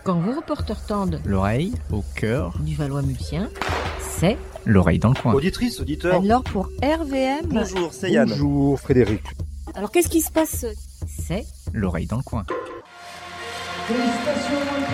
Quand vos reporters tendent l'oreille au cœur du Valois-Mulsien, c'est l'oreille dans le coin. Auditrice, auditeur. Alors pour RVM. Bonjour, c'est Yann. Bonjour Frédéric. Alors qu'est-ce qui se passe? C'est l'oreille dans le coin. Félicitations à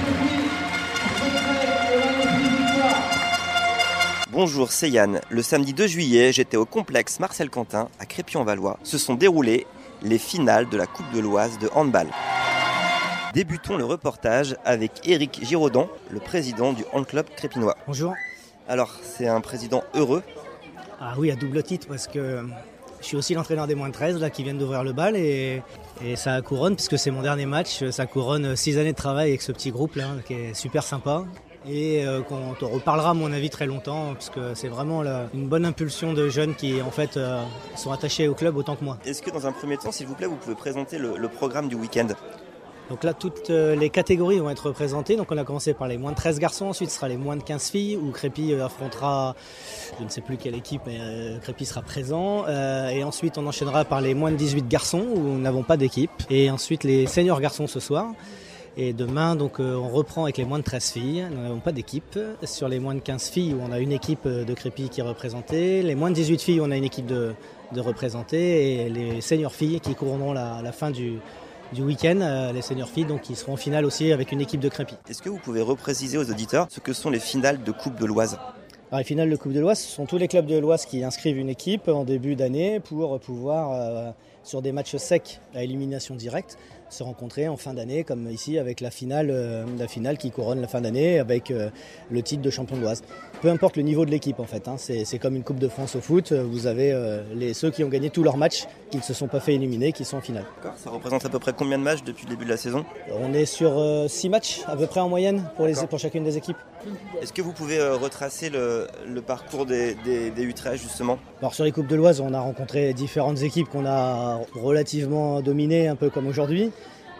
Bonjour, c'est Yann. Le samedi 2 juillet, j'étais au complexe Marcel Quentin à Crépy-en-Valois. Se sont déroulées les finales de la Coupe de l'Oise de handball. Débutons le reportage avec Éric Giraudon, le président du handclub crépinois. Bonjour. Alors, c'est un président heureux. Ah oui, à double titre, parce que je suis aussi l'entraîneur des moins de 13 là, qui viennent d'ouvrir le bal et ça couronne, puisque c'est mon dernier match, ça couronne 6 années de travail avec ce petit groupe là, qui est super sympa. Et qu'on te reparlera à mon avis très longtemps, parce que c'est vraiment une bonne impulsion de jeunes qui en fait sont attachés au club autant que moi. Est-ce que dans un premier temps, s'il vous plaît, vous pouvez présenter le programme du week-end ? Donc là, toutes les catégories vont être représentées. Donc on a commencé par les moins de 13 garçons, ensuite ce sera les moins de 15 filles, où Crépy affrontera, je ne sais plus quelle équipe, mais Crépy sera présent. Et ensuite on enchaînera par les moins de 18 garçons, où nous n'avons pas d'équipe. Et ensuite les seniors garçons ce soir. Et demain, donc, on reprend avec les moins de 13 filles. Nous n'avons pas d'équipe. Sur les moins de 15 filles, où on a une équipe de Crépy qui est représentée. Les moins de 18 filles, on a une équipe de représentées. Et les seniors filles qui courront la fin du week-end. Les seniors filles, donc, qui seront en finale aussi avec une équipe de Crépy. Est-ce que vous pouvez repréciser aux auditeurs ce que sont les finales de Coupe de l'Oise ? Alors, les finales de Coupe de l'Oise, ce sont tous les clubs de l'Oise qui inscrivent une équipe en début d'année pour pouvoir, sur des matchs secs à élimination directe, se rencontrer en fin d'année, comme ici avec la finale qui couronne la fin d'année avec le titre de champion de l'Oise. Peu importe le niveau de l'équipe en fait, hein, c'est comme une Coupe de France au foot, vous avez ceux qui ont gagné tous leurs matchs, qui ne se sont pas fait éliminer, qui sont en finale. D'accord. Ça représente à peu près combien de matchs depuis le début de la saison ? On est sur 6 matchs à peu près en moyenne pour chacune des équipes. Est-ce que vous pouvez retracer le parcours des U13 justement ? Alors sur les Coupes de l'Oise, on a rencontré différentes équipes qu'on a relativement dominées, un peu comme aujourd'hui.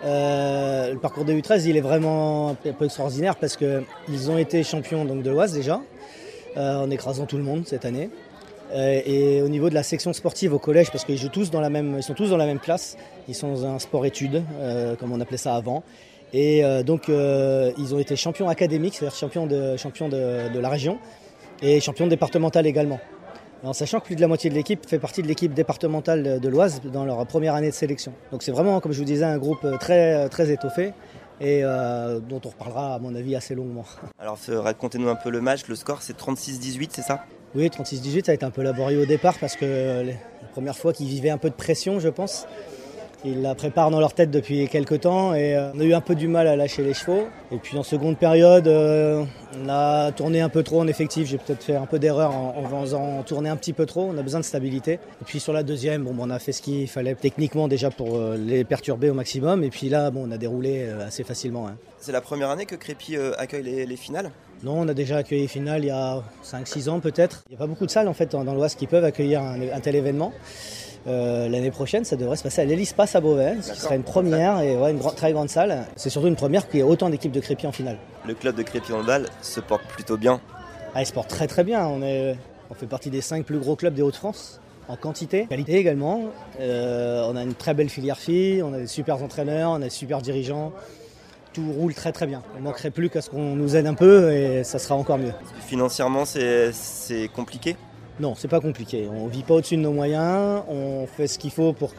Le parcours des U13, il est vraiment un peu extraordinaire parce qu'ils ont été champions donc, de l'Oise déjà, en écrasant tout le monde cette année. Et au niveau de la section sportive au collège, parce qu'ils sont tous dans la même classe, ils sont dans un sport-études, comme on appelait ça avant. Et donc ils ont été champions académiques, c'est-à-dire champions de la région et champions départementales également. En sachant que plus de la moitié de l'équipe fait partie de l'équipe départementale de l'Oise dans leur première année de sélection. Donc c'est vraiment, comme je vous disais, un groupe très, très étoffé et dont on reparlera à mon avis assez longuement. Alors racontez-nous un peu le match, le score c'est 36-18, c'est ça ? Oui, 36-18, ça a été un peu laborieux au départ parce que la première fois qu'ils vivaient un peu de pression, je pense. Ils la préparent dans leur tête depuis quelques temps et on a eu un peu du mal à lâcher les chevaux. Et puis en seconde période, on a tourné un peu trop en effectif. J'ai peut-être fait un peu d'erreur en faisant tourner un petit peu trop. On a besoin de stabilité. Et puis sur la deuxième, on a fait ce qu'il fallait techniquement déjà pour les perturber au maximum. Et puis là, on a déroulé assez facilement. Hein. C'est la première année que Crépy accueille les finales ? Non, on a déjà accueilli les finales il y a 5-6 ans peut-être. Il n'y a pas beaucoup de salles en fait dans l'Oise qui peuvent accueillir un tel événement. L'année prochaine, ça devrait se passer à l'Hélice-Passe à Beauvais, ce qui serait une première et une très grande salle. C'est surtout une première qu'il y ait autant d'équipes de Crépy en finale. Le club de Crépy handball se porte plutôt bien. Ah, il se porte très très bien. On fait partie des 5 plus gros clubs des Hauts-de-France, en quantité, qualité également. On a une très belle filière filles, on a des super entraîneurs, on a des super dirigeants. Tout roule très très bien. Il ne manquerait plus qu'à ce qu'on nous aide un peu et ça sera encore mieux. Financièrement, c'est compliqué ? Non, c'est pas compliqué. On vit pas au-dessus de nos moyens. On fait ce qu'il faut pour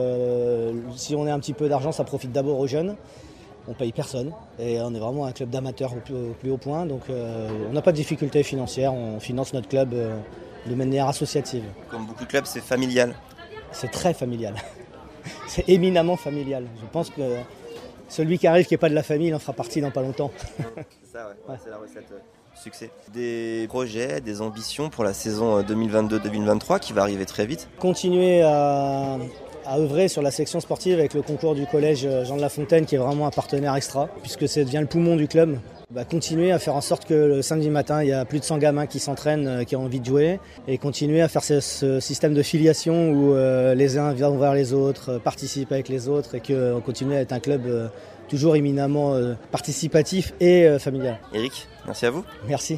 que si on a un petit peu d'argent, ça profite d'abord aux jeunes. On paye personne et on est vraiment un club d'amateurs au plus haut point. Donc on n'a pas de difficultés financières. On finance notre club de manière associative. Comme beaucoup de clubs, c'est familial. C'est très familial. C'est éminemment familial. Je pense que celui qui arrive qui n'est pas de la famille, il en fera partie dans pas longtemps. C'est ça, ouais. C'est la recette. Succès. Des projets, des ambitions pour la saison 2022-2023 qui va arriver très vite. Continuer à œuvrer sur la section sportive avec le concours du collège Jean de La Fontaine qui est vraiment un partenaire extra puisque ça devient le poumon du club. Continuer à faire en sorte que le samedi matin il y a plus de 100 gamins qui s'entraînent, qui ont envie de jouer et continuer à faire ce système de filiation où les uns viennent voir les autres, participent avec les autres et qu'on continue à être un club toujours éminemment participatif et familial. Éric, merci à vous. Merci.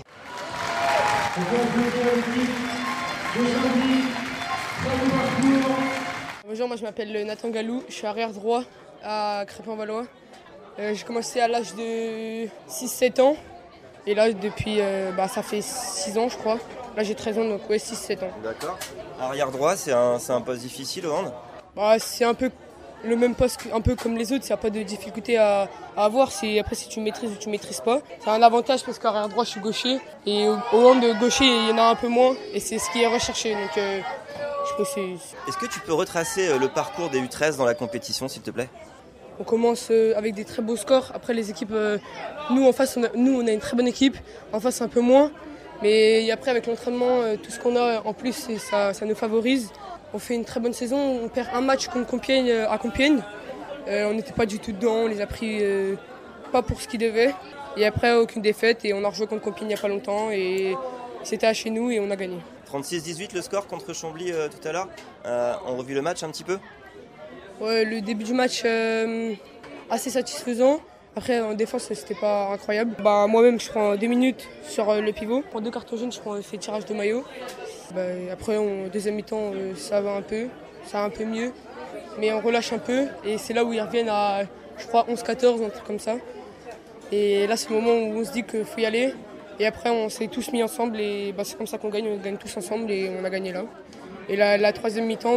Bonjour, moi je m'appelle Nathan Galou, je suis arrière droit à Crépy-en-Valois. J'ai commencé à l'âge de 6-7 ans. Et là, depuis, ça fait 6 ans, je crois. Là, j'ai 13 ans, donc 6-7 ans. D'accord. Arrière droit, c'est un poste difficile au hand ? C'est un peu le même poste, un peu comme les autres. Il n'y a pas de difficulté à avoir. Après, si tu maîtrises ou tu maîtrises pas. C'est un avantage parce qu'arrière droit, je suis gaucher. Et au hand gaucher, il y en a un peu moins. Et c'est ce qui est recherché. Donc, je pense que Est-ce que tu peux retracer le parcours des U13 dans la compétition, s'il te plaît ? On commence avec des très beaux scores. Après, les équipes, nous en face, on a une très bonne équipe. En face, un peu moins. Mais après, avec l'entraînement, tout ce qu'on a en plus, ça nous favorise. On fait une très bonne saison. On perd un match contre Compiègne, à Compiègne. On n'était pas du tout dedans. On les a pris pas pour ce qu'ils devaient. Et après, aucune défaite. Et on a rejoué contre Compiègne il n'y a pas longtemps. Et c'était à chez nous et on a gagné. 36-18 le score contre Chambly tout à l'heure. On revit le match un petit peu ? Ouais, le début du match assez satisfaisant. Après en défense c'était pas incroyable. Moi-même je prends 2 minutes sur le pivot. Pour 2 cartons jaunes je fais tirage de maillot. Après en deuxième mi-temps ça va un peu mieux. Mais on relâche un peu et c'est là où ils reviennent à je crois 11-14, un truc comme ça. Et là c'est le moment où on se dit qu'il faut y aller. Et après on s'est tous mis ensemble et c'est comme ça qu'on gagne. On gagne tous ensemble et on a gagné là. Et la troisième mi-temps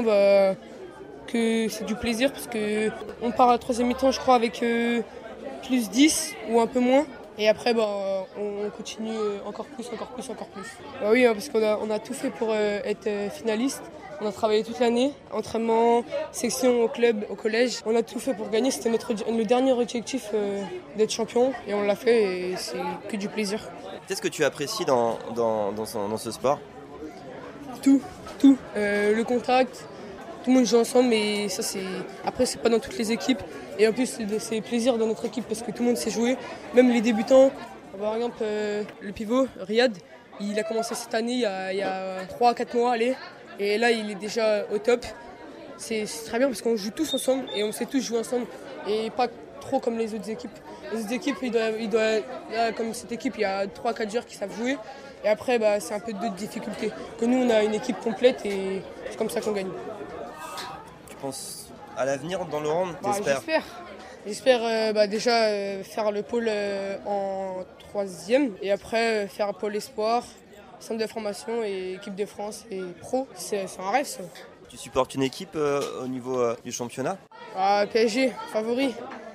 que c'est du plaisir parce qu'on part à la troisième mi-temps je crois avec plus 10 ou un peu moins et après on continue encore plus. Oui parce qu'on a tout fait pour être finaliste. On a travaillé toute l'année, entraînement, section au club, au collège. On a tout fait pour gagner, c'était le dernier objectif d'être champion et on l'a fait et c'est que du plaisir. Qu'est-ce que tu apprécies dans ce sport ? Tout, le contact. Tout le monde joue ensemble, mais ça après c'est pas dans toutes les équipes. Et en plus c'est plaisir dans notre équipe parce que tout le monde sait jouer, même les débutants. Par exemple le pivot Riyad, il a commencé cette année il y a 3-4 mois, et là il est déjà au top. C'est très bien parce qu'on joue tous ensemble et on sait tous jouer ensemble et pas trop comme les autres équipes. Les autres équipes, là, comme cette équipe, il y a 3-4 joueurs qui savent jouer. Et après, c'est un peu d'autres difficultés. Que nous, on a une équipe complète et c'est comme ça qu'on gagne. Tu penses à l'avenir dans le hand, t'espères ? J'espère déjà faire le pôle en 3e et après faire pôle espoir, centre de formation et équipe de France et pro. C'est un rêve ça. Tu supportes une équipe au niveau du championnat ? PSG, favori.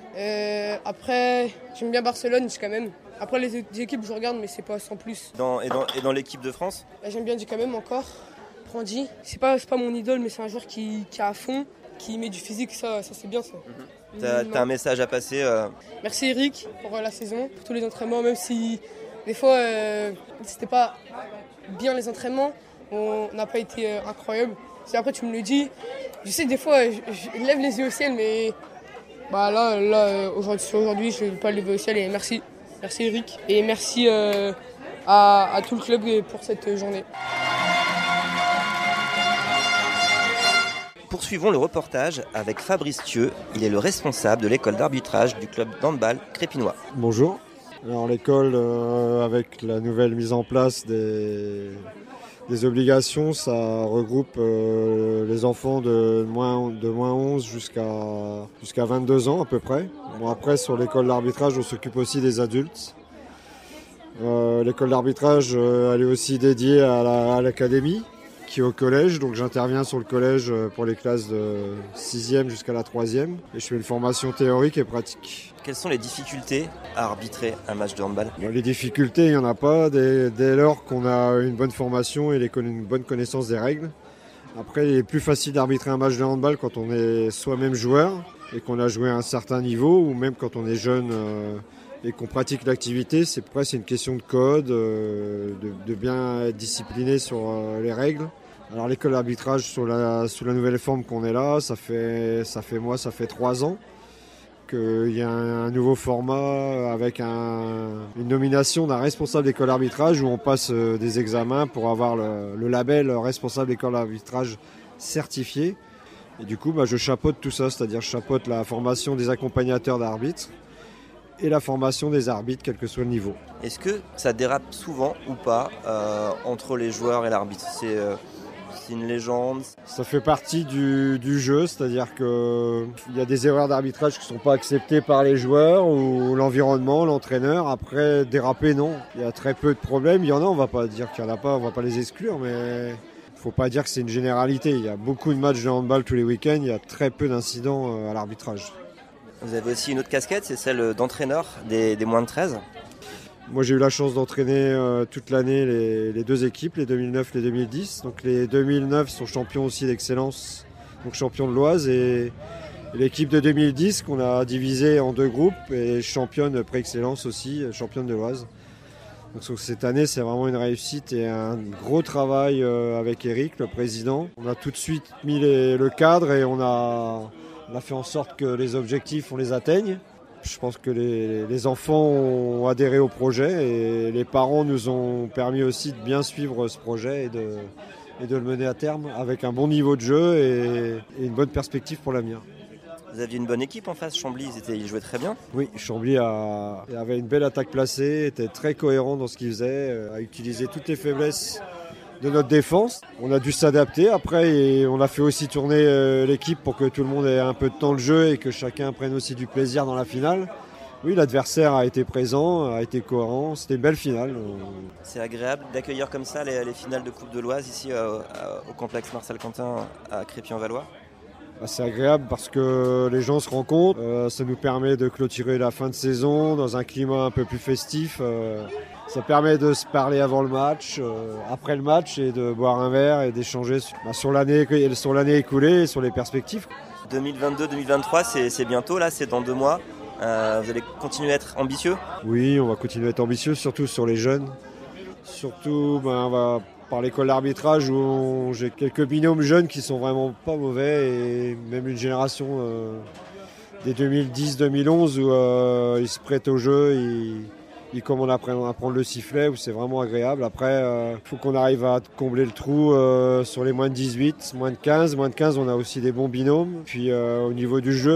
Après, j'aime bien Barcelone quand même. Après les autres équipes je regarde mais c'est pas sans plus. Et dans l'équipe de France ? J'aime bien quand même encore. Prandi, c'est pas mon idole mais c'est un joueur qui est à fond, qui met du physique, ça c'est bien ça. T'as un message à passer Merci Eric pour la saison, pour tous les entraînements, même si des fois c'était pas bien les entraînements, on n'a pas été incroyable. Si après tu me le dis, je sais que des fois je lève les yeux au ciel mais là aujourd'hui je ne vais pas lever au ciel et merci Eric et merci à tout le club pour cette journée. Poursuivons le reportage avec Fabrice Thieux. Il est le responsable de l'école d'arbitrage du club d'handball crépinois. Bonjour. Alors l'école, avec la nouvelle mise en place des obligations, ça regroupe les enfants de moins 11 jusqu'à 22 ans à peu près. Bon, après, sur l'école d'arbitrage, on s'occupe aussi des adultes. L'école d'arbitrage, elle est aussi dédiée à l'académie, qui est au collège. Donc j'interviens sur le collège pour les classes de 6e jusqu'à la 3e. Et je fais une formation théorique et pratique. Quelles sont les difficultés à arbitrer un match de handball ? Les difficultés, il n'y en a pas dès lors qu'on a une bonne formation et une bonne connaissance des règles. Après, il est plus facile d'arbitrer un match de handball quand on est soi-même joueur et qu'on a joué à un certain niveau, ou même quand on est jeune et qu'on pratique l'activité. C'est presque une question de code, de bien être discipliné sur les règles. Alors l'école d'arbitrage sous la nouvelle forme qu'on est là, ça fait 3 ans. Il y a un nouveau format avec une nomination d'un responsable d'école d'arbitrage où on passe des examens pour avoir le label responsable d'école d'arbitrage certifié. Et du coup, je chapeaute tout ça, c'est-à-dire je chapeaute la formation des accompagnateurs d'arbitres et la formation des arbitres, quel que soit le niveau. Est-ce que ça dérape souvent ou pas entre les joueurs et l'arbitre ? C'est une légende. Ça fait partie du jeu, c'est-à-dire qu'il y a des erreurs d'arbitrage qui ne sont pas acceptées par les joueurs ou l'environnement, l'entraîneur. Après, déraper, non. Il y a très peu de problèmes. Il y en a, on ne va pas dire qu'il n'y en a pas, on ne va pas les exclure, mais il ne faut pas dire que c'est une généralité. Il y a beaucoup de matchs de handball tous les week-ends, il y a très peu d'incidents à l'arbitrage. Vous avez aussi une autre casquette, c'est celle d'entraîneur des moins de 13. Moi, j'ai eu la chance d'entraîner toute l'année les deux équipes, les 2009 et les 2010. Donc les 2009 sont champions aussi d'excellence, donc champions de l'Oise. Et l'équipe de 2010 qu'on a divisée en deux groupes est championne pré-excellence aussi, championne de l'Oise. Donc cette année, c'est vraiment une réussite et un gros travail avec Eric, le président. On a tout de suite mis le cadre et on a fait en sorte que les objectifs, on les atteigne. Je pense que les enfants ont adhéré au projet et les parents nous ont permis aussi de bien suivre ce projet et de le mener à terme avec un bon niveau de jeu et une bonne perspective pour l'avenir. Vous aviez une bonne équipe en face, Chambly, ils jouaient très bien. Oui, Chambly avait une belle attaque placée, était très cohérent dans ce qu'il faisait, a utilisé toutes les faiblesses de notre défense. On a dû s'adapter après et on a fait aussi tourner l'équipe pour que tout le monde ait un peu de temps de jeu et que chacun prenne aussi du plaisir dans la finale. Oui, l'adversaire a été présent, a été cohérent, c'était une belle finale. C'est agréable d'accueillir comme ça les finales de Coupe de l'Oise ici au complexe Marcel Quentin à Crépy-en-Valois. C'est agréable parce que les gens se rencontrent, ça nous permet de clôturer la fin de saison dans un climat un peu plus festif. Ça permet de se parler avant le match, après le match et de boire un verre et d'échanger sur l'année écoulée et sur les perspectives. 2022-2023, c'est bientôt, là, c'est dans 2 mois. Vous allez continuer à être ambitieux ? Oui, on va continuer à être ambitieux, surtout sur les jeunes. Surtout, on va par l'école d'arbitrage où j'ai quelques binômes jeunes qui sont vraiment pas mauvais et même une génération des 2010-2011 où ils se prêtent au jeu, ils commandent à prendre le sifflet où c'est vraiment agréable. Après, il faut qu'on arrive à combler le trou sur les moins de 18, moins de 15. Moins de 15, on a aussi des bons binômes. Puis au niveau du jeu,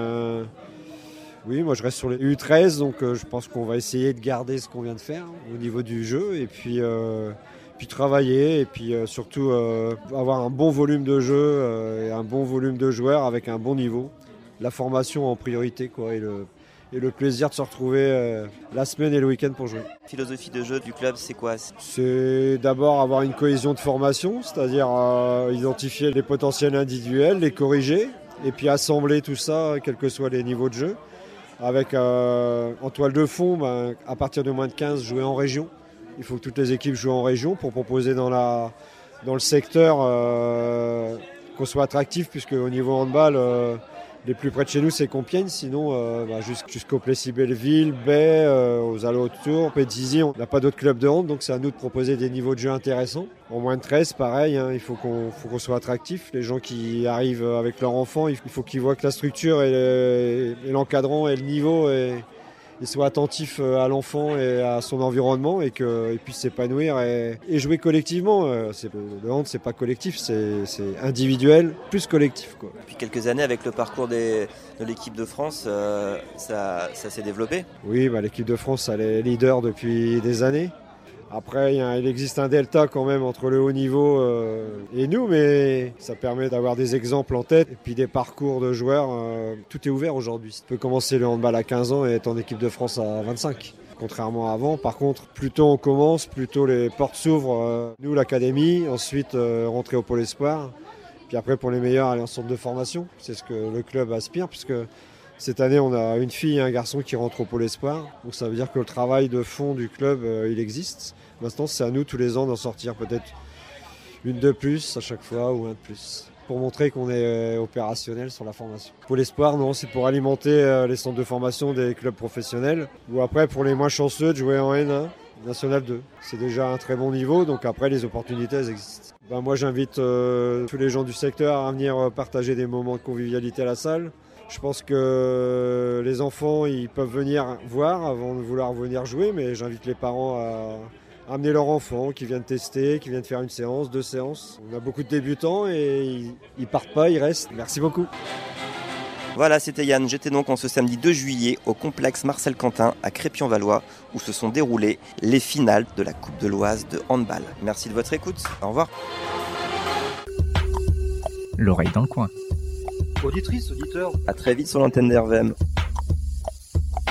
oui, moi je reste sur les U13, donc je pense qu'on va essayer de garder ce qu'on vient de faire au niveau du jeu et puis travailler et puis surtout avoir un bon volume de jeu et un bon volume de joueurs avec un bon niveau. La formation en priorité quoi, et le plaisir de se retrouver la semaine et le week-end pour jouer. La philosophie de jeu du club, c'est quoi ? C'est d'abord avoir une cohésion de formation, c'est-à-dire identifier les potentiels individuels, les corriger et puis assembler tout ça, quels que soient les niveaux de jeu. Avec en toile de fond, à partir de moins de 15, jouer en région. Il faut que toutes les équipes jouent en région pour proposer dans le secteur qu'on soit attractif, puisque au niveau handball, les plus près de chez nous, c'est Compiègne. Sinon, jusqu'au Plessis-Belleville, Baie, aux alentours, Pétisy, on n'a pas d'autres clubs de hand, donc c'est à nous de proposer des niveaux de jeu intéressants. En moins de 13, pareil, il faut qu'on soit attractif. Les gens qui arrivent avec leurs enfants, il faut qu'ils voient que la structure et l'encadrant et le niveau ils soient attentifs à l'enfant et à son environnement et qu'ils puissent s'épanouir et jouer collectivement. Le hand, c'est pas collectif, c'est individuel plus collectif, quoi. Depuis quelques années, avec le parcours de l'équipe de France, ça s'est développé. Oui, l'équipe de France, elle est leader depuis des années. Après, il existe un delta quand même entre le haut niveau et nous, mais ça permet d'avoir des exemples en tête et puis des parcours de joueurs. Tout est ouvert aujourd'hui. Tu peux commencer le handball à 15 ans et être en équipe de France à 25. Contrairement à avant, par contre, plus tôt on commence, plus tôt les portes s'ouvrent. Nous, l'académie, ensuite rentrer au pôle espoir. Puis après, pour les meilleurs, aller en centre de formation. C'est ce que le club aspire, puisque cette année, on a une fille et un garçon qui rentrent au pôle espoir. Donc ça veut dire que le travail de fond du club, il existe. Maintenant, c'est à nous tous les ans d'en sortir peut-être une de plus à chaque fois ou un de plus, pour montrer qu'on est opérationnel sur la formation. Pour l'espoir, non, c'est pour alimenter les centres de formation des clubs professionnels. Ou après, pour les moins chanceux, de jouer en N1, National 2. C'est déjà un très bon niveau, donc après, les opportunités, elles existent. Moi, j'invite tous les gens du secteur à venir partager des moments de convivialité à la salle. Je pense que les enfants, ils peuvent venir voir avant de vouloir venir jouer, mais j'invite les parents à amener leurs enfants qui viennent tester, qui viennent faire une séance, 2 séances. On a beaucoup de débutants et ils partent pas, ils restent. Merci beaucoup. Voilà, c'était Yann. J'étais donc en ce samedi 2 juillet au complexe Marcel Quentin à Crépy-en-Valois où se sont déroulées les finales de la Coupe de l'Oise de handball. Merci de votre écoute. Au revoir. L'oreille dans le coin. Auditrice, auditeur, À très vite sur l'antenne d'RVM.